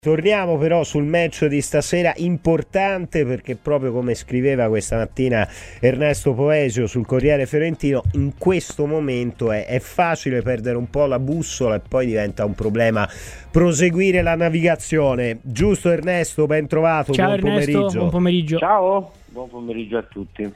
Torniamo però sul match di stasera, importante perché proprio come scriveva questa mattina Ernesto Poesio sul Corriere Fiorentino, in questo momento è facile perdere un po' la bussola e poi diventa un problema proseguire la navigazione. Giusto Ernesto, ben trovato, Ciao buon Ernesto, pomeriggio. buon pomeriggio. Ciao, buon pomeriggio a tutti.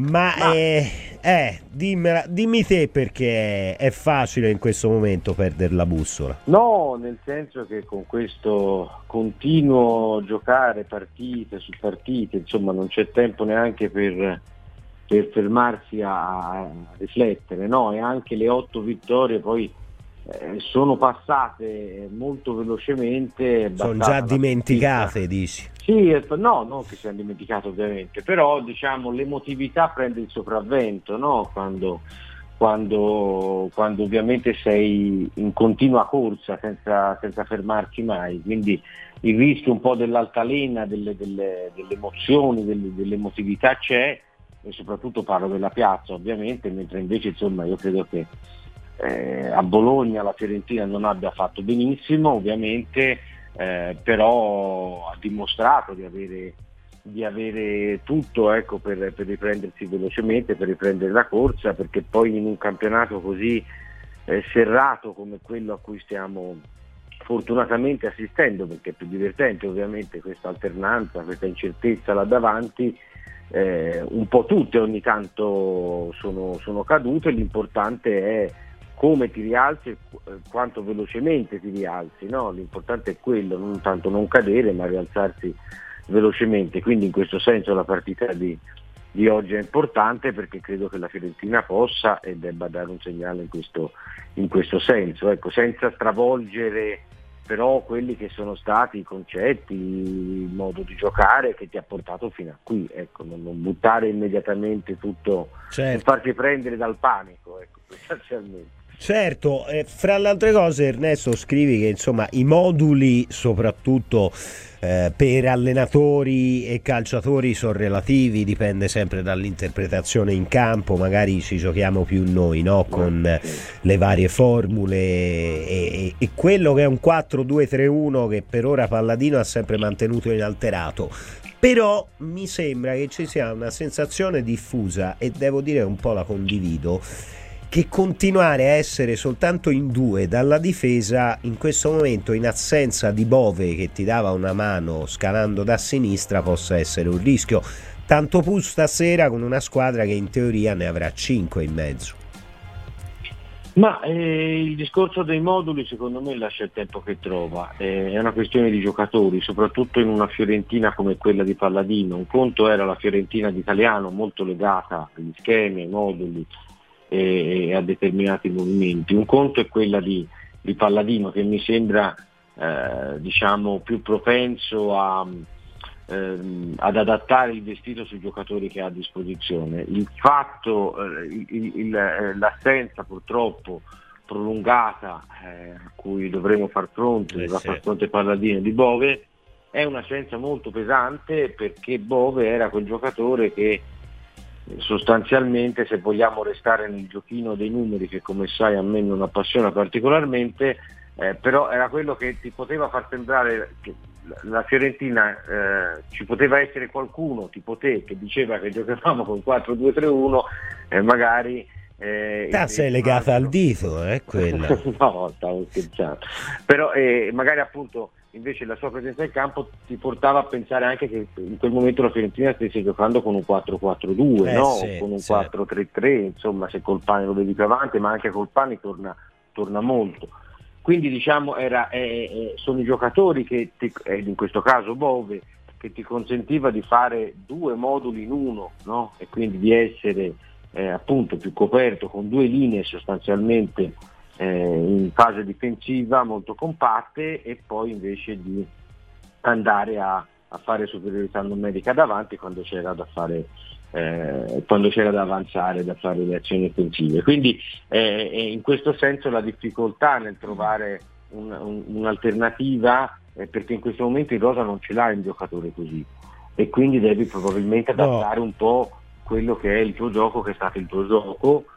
Dimmi te perché è facile in questo momento perdere la bussola. No, nel senso che con questo continuo giocare partite su partite, insomma non c'è tempo neanche per fermarsi a riflettere, no? E anche le 8 vittorie poi sono passate molto velocemente. Sono già dimenticate, dici? Sì, no, non che siano dimenticato ovviamente, però diciamo l'emotività prende il sopravvento, no? Quando ovviamente sei in continua corsa senza fermarti mai, quindi il rischio un po' dell'altalena, delle emozioni, dell'emotività c'è, e soprattutto parlo della piazza ovviamente, mentre invece insomma io credo che a Bologna la Fiorentina non abbia fatto benissimo ovviamente, però ha dimostrato di avere tutto, ecco, per riprendersi velocemente, per riprendere la corsa, perché poi in un campionato così serrato come quello a cui stiamo fortunatamente assistendo, perché è più divertente ovviamente questa alternanza, questa incertezza là davanti, un po' tutte ogni tanto sono cadute, l'importante è come ti rialzi e quanto velocemente ti rialzi, no? L'importante è quello, non tanto non cadere ma rialzarsi velocemente, quindi in questo senso la partita di oggi è importante, perché credo che la Fiorentina possa e debba dare un segnale in questo senso, ecco, senza stravolgere però quelli che sono stati i concetti, il modo di giocare che ti ha portato fino a qui, ecco, non buttare immediatamente tutto, certo, non farti prendere dal panico, ecco, sostanzialmente. Certo, fra le altre cose Ernesto scrivi che insomma i moduli soprattutto per allenatori e calciatori sono relativi, dipende sempre dall'interpretazione in campo, magari ci giochiamo più noi, no? Con le varie formule e quello che è un 4-2-3-1 che per ora Palladino ha sempre mantenuto inalterato. Però mi sembra che ci sia una sensazione diffusa, e devo dire un po' la condivido, che continuare a essere soltanto in due dalla difesa in questo momento, in assenza di Bove che ti dava una mano scalando da sinistra, possa essere un rischio, tanto più stasera con una squadra che in teoria ne avrà 5 in mezzo. Ma il discorso dei moduli secondo me lascia il tempo che trova, è una questione di giocatori, soprattutto in una Fiorentina come quella di Palladino. Un conto era la Fiorentina di Italiano, molto legata agli schemi, ai moduli e a determinati movimenti. Un conto è quella di Palladino, che mi sembra diciamo più propenso ad adattare il vestito sui giocatori che ha a disposizione. Il fatto, l'assenza purtroppo prolungata a cui dovremo far fronte, far fronte Palladino di Bove, è un'assenza molto pesante, perché Bove era quel giocatore che sostanzialmente, se vogliamo restare nel giochino dei numeri che come sai a me non appassiona particolarmente, però era quello che ti poteva far sembrare che la Fiorentina ci poteva essere qualcuno tipo te che diceva che giocavamo con 4-2-3-1 e magari sei legata al dito, quella. No, stavo scherzando, però magari appunto invece la sua presenza in campo ti portava a pensare anche che in quel momento la Fiorentina stesse giocando con un 4-4-2, no? Sì, con un sì. 4-3-3, insomma, se col Pani lo vedi più avanti, ma anche col Pani torna molto. Quindi diciamo sono i giocatori che in questo caso Bove, che ti consentiva di fare due moduli in uno, no? E quindi di essere appunto più coperto con due linee sostanzialmente in fase difensiva molto compatte, e poi invece di andare a fare superiorità numerica davanti quando c'era da fare quando c'era da avanzare, da fare le azioni offensive. Quindi in questo senso la difficoltà nel trovare un'alternativa, perché in questo momento in rosa non ce l'hai un giocatore così, e quindi devi probabilmente adattare un po' quello che è il tuo gioco, che è stato il tuo gioco,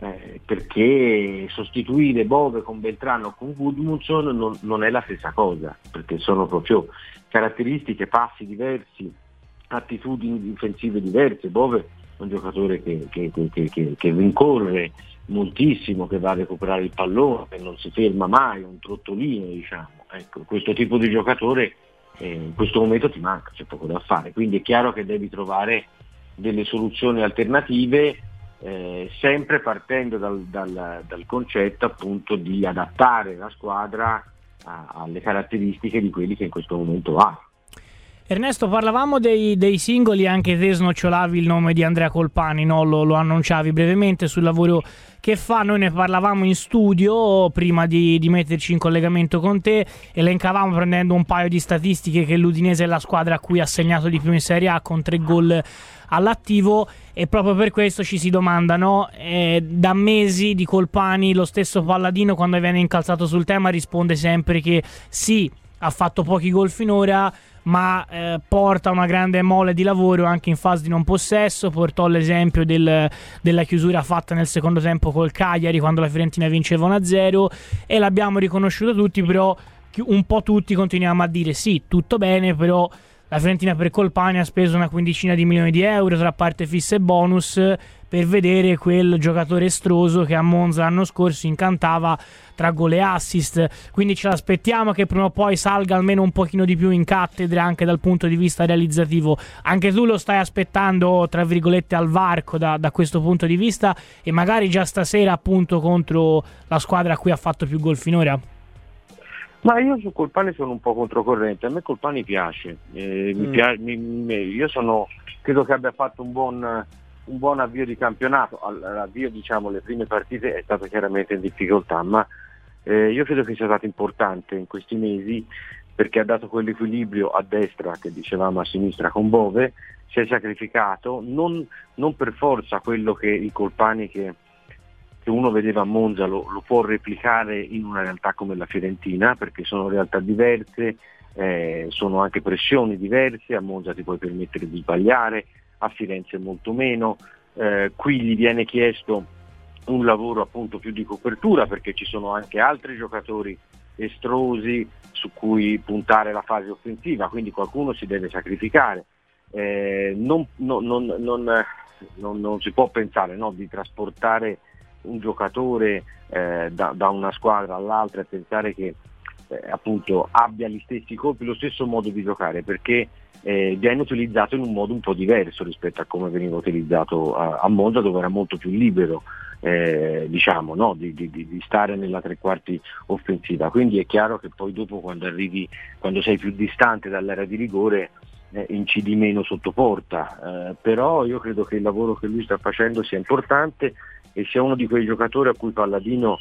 perché sostituire Bove con Beltrano o con Gudmundsson non è la stessa cosa, perché sono proprio caratteristiche, passi diversi, attitudini difensive diverse. Bove è un giocatore che rincorre moltissimo, che va a recuperare il pallone, che non si ferma mai, un trottolino, diciamo. Ecco, questo tipo di giocatore in questo momento ti manca, c'è poco da fare, quindi è chiaro che devi trovare delle soluzioni alternative, sempre partendo dal concetto appunto di adattare la squadra alle caratteristiche di quelli che in questo momento ha. Ernesto, parlavamo dei singoli, anche te snocciolavi il nome di Andrea Colpani, no? Lo annunciavi brevemente sul lavoro che fa. Noi ne parlavamo in studio prima di metterci in collegamento con te, elencavamo prendendo un paio di statistiche che l'Udinese è la squadra a cui ha segnato di più in Serie A con 3 gol all'attivo, e proprio per questo ci si domandano, da mesi di Colpani lo stesso Palladino, quando viene incalzato sul tema, risponde sempre che sì, ha fatto pochi gol finora, ma porta una grande mole di lavoro anche in fase di non possesso. Portò l'esempio della chiusura fatta nel secondo tempo col Cagliari quando la Fiorentina vinceva 1-0, e l'abbiamo riconosciuto tutti, però un po' tutti continuiamo a dire sì, tutto bene, però la Fiorentina per Colpani ha speso una quindicina di milioni di euro tra parte fissa e bonus per vedere quel giocatore estroso che a Monza l'anno scorso incantava tra gol e assist. Quindi ce l'aspettiamo che prima o poi salga almeno un pochino di più in cattedra anche dal punto di vista realizzativo. Anche tu lo stai aspettando, tra virgolette, al varco da questo punto di vista, e magari già stasera appunto contro la squadra a cui ha fatto più gol finora? Ma io su Colpani sono un po' controcorrente, a me Colpani piace, io credo che abbia fatto un buon avvio di campionato. L'avvio, diciamo, le prime partite è stato chiaramente in difficoltà, ma io credo che sia stato importante in questi mesi, perché ha dato quell'equilibrio a destra che dicevamo a sinistra con Bove, si è sacrificato, non per forza quello che il Colpani che uno vedeva a Monza lo può replicare in una realtà come la Fiorentina, perché sono realtà diverse, sono anche pressioni diverse. A Monza ti puoi permettere di sbagliare, a Firenze molto meno, qui gli viene chiesto un lavoro appunto più di copertura, perché ci sono anche altri giocatori estrosi su cui puntare la fase offensiva, quindi qualcuno si deve sacrificare. Non si può pensare, no, di trasportare un giocatore da una squadra all'altra e pensare che appunto abbia gli stessi colpi, lo stesso modo di giocare, perché viene utilizzato in un modo un po' diverso rispetto a come veniva utilizzato a Monza, dove era molto più libero, diciamo, no? di stare nella tre quarti offensiva. Quindi è chiaro che poi dopo, quando sei più distante dall'area di rigore, incidi meno sotto porta, però io credo che il lavoro che lui sta facendo sia importante e sia uno di quei giocatori a cui Palladino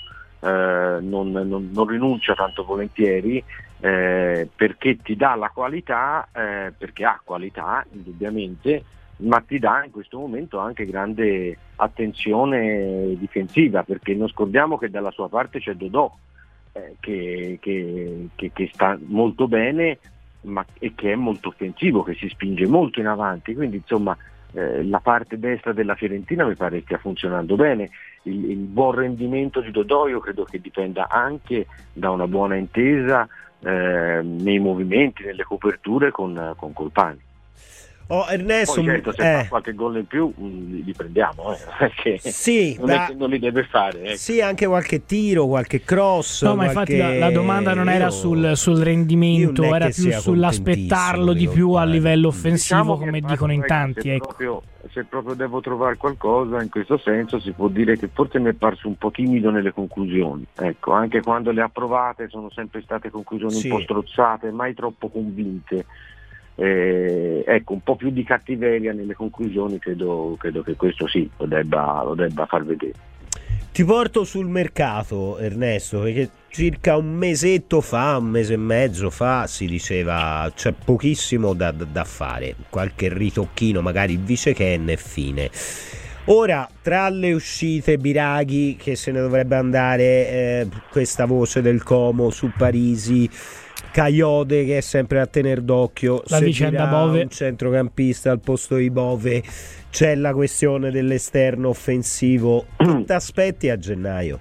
non rinuncia tanto volentieri, perché ti dà la qualità, perché ha qualità indubbiamente, ma ti dà in questo momento anche grande attenzione difensiva, perché non scordiamo che dalla sua parte c'è Dodò, che sta molto bene, e che è molto offensivo, che si spinge molto in avanti, quindi insomma la parte destra della Fiorentina mi pare stia funzionando bene. Il buon rendimento di Dodò io credo che dipenda anche da una buona intesa nei movimenti, nelle coperture con Colpani. Ernesto, poi certo, se fa qualche gol in più li prendiamo, perché sì, non è che non li deve fare, ecco. Sì, anche qualche tiro, qualche cross. No, ma infatti la domanda non era sul rendimento, era più sull'aspettarlo di più a livello offensivo, diciamo, come dicono in tanti. Se proprio devo trovare qualcosa in questo senso, si può dire che forse mi è parso un po' timido nelle conclusioni, ecco, anche quando le ha provate sono sempre state conclusioni un po' strozzate, mai troppo convinte. Ecco, un po' più di cattiveria nelle conclusioni, credo che questo sì lo debba far vedere. Ti porto sul mercato, Ernesto, perché circa un mese e mezzo fa si diceva c'è pochissimo da fare, qualche ritocchino, magari vice Ken e fine. Ora, tra le uscite, Biraghi che se ne dovrebbe andare, questa voce del Como su Parisi, Kayode che è sempre a tener d'occhio, la vicenda Bove, un centrocampista al posto di Bove, c'è la questione dell'esterno offensivo. Che ti aspetti a gennaio?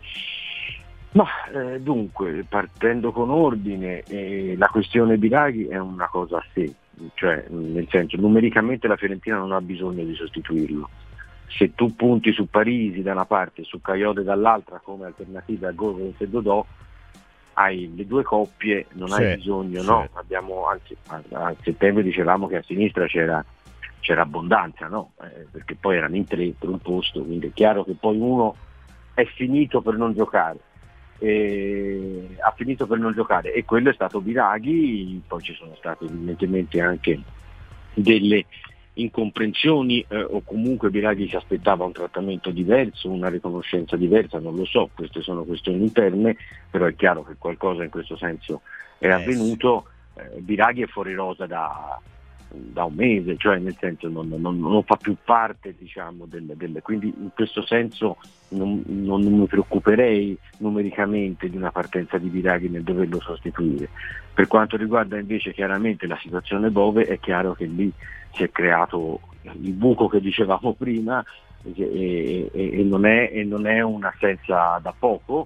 Ma dunque, partendo con ordine, la questione Biraghi è una cosa a sé, cioè nel senso, numericamente la Fiorentina non ha bisogno di sostituirlo. Se tu punti su Parisi da una parte e su Kayode dall'altra come alternativa a Gol e Dodò, hai le due coppie, non hai bisogno, no? Abbiamo, anzi, a settembre dicevamo che a sinistra c'era abbondanza, no? Perché poi erano in tre per un posto, quindi è chiaro che poi uno è finito per non giocare. Ha finito per non giocare e quello è stato Biraghi. Poi ci sono state evidentemente anche delle incomprensioni o comunque Biraghi si aspettava un trattamento diverso, una riconoscenza diversa, non lo so, queste sono questioni interne, però è chiaro che qualcosa in questo senso è avvenuto. Biraghi è fuori rosa da un mese, cioè nel senso non fa più parte, diciamo, quindi in questo senso non mi preoccuperei numericamente di una partenza di Biraghi nel doverlo sostituire. Per quanto riguarda invece chiaramente la situazione Bove, è chiaro che lì si è creato il buco che dicevamo prima e non è un'assenza da poco,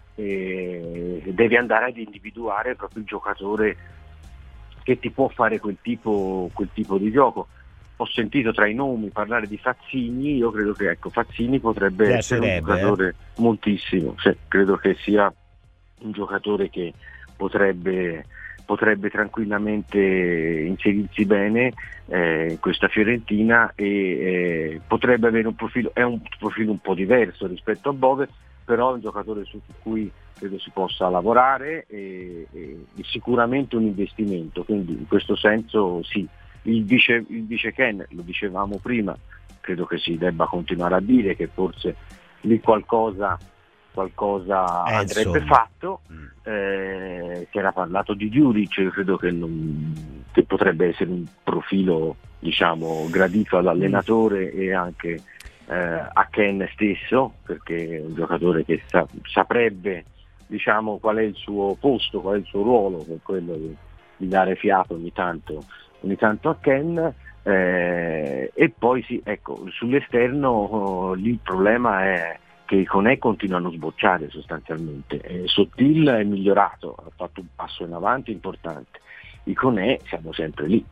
devi andare ad individuare proprio il giocatore che ti può fare quel tipo di gioco. Ho sentito tra i nomi parlare di Fazzini, io credo che Fazzini potrebbe essere un giocatore moltissimo, credo che sia un giocatore che potrebbe tranquillamente inserirsi bene in questa Fiorentina e potrebbe avere un profilo un po' diverso rispetto a Bove, però è un giocatore su cui credo si possa lavorare e sicuramente un investimento, quindi in questo senso sì. Il vice Ken, lo dicevamo prima, credo che si debba continuare a dire che forse lì qualcosa andrebbe fatto. Si era parlato di Djuric, credo che potrebbe essere un profilo, diciamo, gradito all'allenatore e anche a Ken stesso, perché è un giocatore che saprebbe, diciamo, qual è il suo posto, qual è il suo ruolo, che è quello di dare fiato ogni tanto a Ken. E poi sì, sull'esterno lì il problema è che i Koné continuano a sbocciare sostanzialmente. Sottil è migliorato, ha fatto un passo in avanti importante. I Koné siamo sempre lì,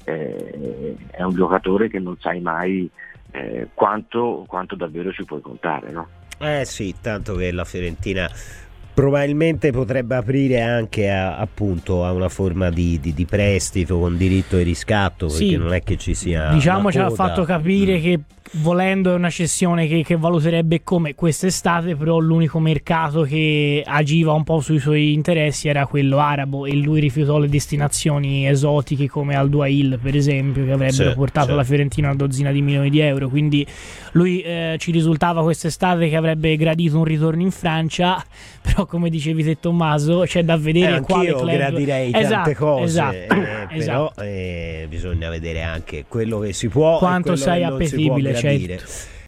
è un giocatore che non sai mai quanto davvero ci puoi contare, no? Sì, tanto che la Fiorentina probabilmente potrebbe aprire anche appunto a una forma di prestito con diritto di riscatto, perché non è che ci sia, diciamo, ci ha fatto capire che volendo è una cessione che valuterebbe come quest'estate, però l'unico mercato che agiva un po' sui suoi interessi era quello arabo e lui rifiutò le destinazioni esotiche come Al Duhail, per esempio, che avrebbero portato la Fiorentina una dozzina di milioni di euro, quindi lui ci risultava quest'estate che avrebbe gradito un ritorno in Francia, però come dicevi te Tommaso c'è da vedere quale club. Anch'io gradirei tante cose, esatto. Però bisogna vedere anche quello che si può quanto e quello sei che non si può appetibile, gradire.